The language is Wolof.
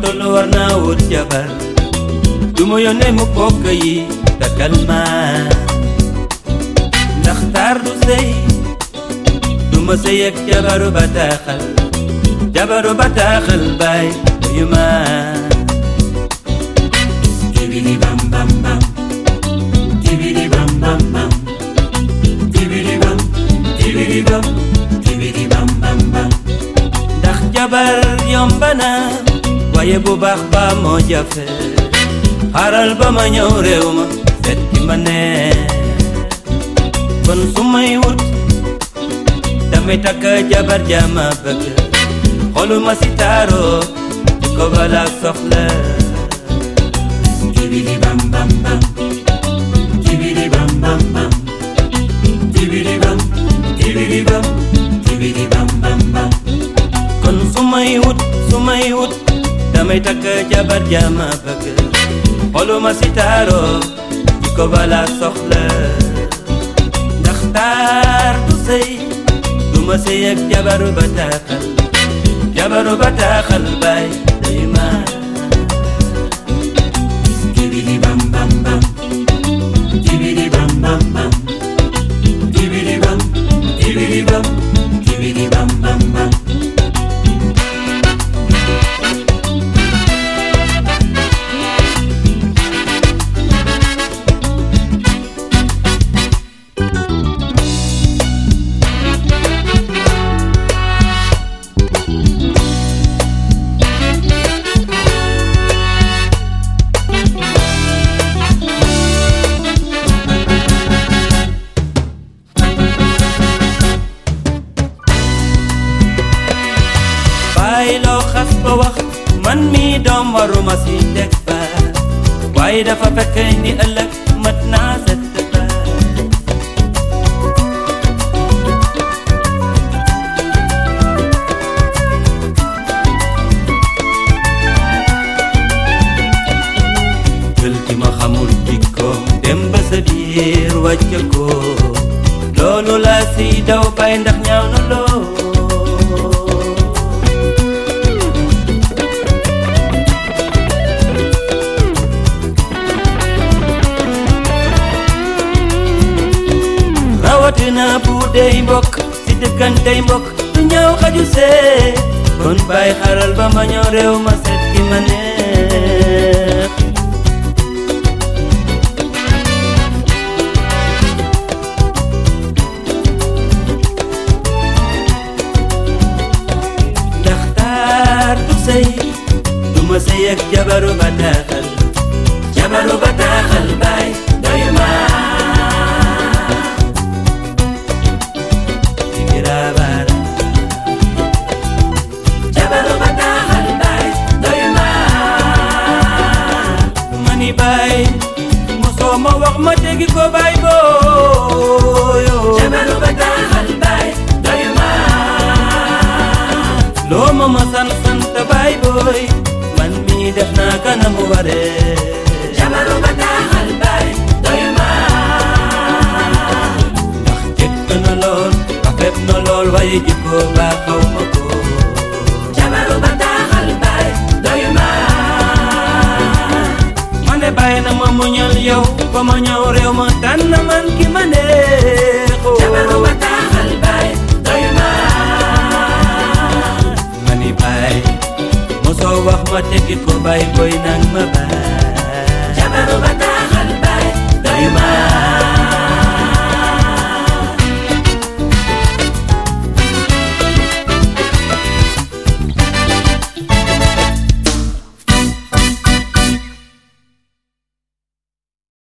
tollu war naa wut jabar du ma yónnee mu bokk yi takkal ma ndax taar du sëy du ma sëy ak jabaru bataaxal baay yu ma tibidi bam bam bam tibidi bam bam bam tibidi bam tibidi bam tibidi bam bam bam ndax jabar yomb na waaye bu baax ba moo jafe xaaral ba ma ñëw réew ma seet ki ma neex kon su may wut damay takk jabar jama bëgg xoluma si taaroo di ko bala soxla tibidi bam bam bam tibidi bam bam bam tibidi bam tibidi bam tibidi bam bam bam kon su may wut damay takk jabar jama bëgg xoluma si taaroo di ko bala soxla ndax taar du sëy du ma sëy ak jabaru bataaxal baay day ma tibidi bam bam bam tibidi bam bam bam tibidi bam tibidi bam tibidi bam bam bam loo xas ba wax man mi doom waruma si teg ba waaye dafa fekk ni ëllëg mat naa set ba jël ki ma xamul jikko dem ba sa biir wàcce ko loolu la si daw bay ndax ñaaw na loo rawatina bu dey mbokk si dëkkantey mbokk du ñëw xaju see kon bàyyi xaral ba ma ñëw réew ma seet ki ma neex ndax taar du sëy du ma sëy ak jabaru bataaxal baay doy ma baay mosoo ma wax ma dégg ko baay booyo jabaru bataaxal baay doy ma loo ma sant baay booy man mii def naa kanamu waree jabaru bataaxal baay doy ma ndax jëkk na lool rafet na lool waaye jikko baa xaw ma ko jabaru bataaxal baay doy ma bàyyi na ma muñal yow ba ma ñëw réew ma tànn man ki ma neexoo jabaru bataaxal baay doy ma ma ni baay mosoo wax ma teggi ko baay boy nang ma baay jabaru bataaxal baay doy ma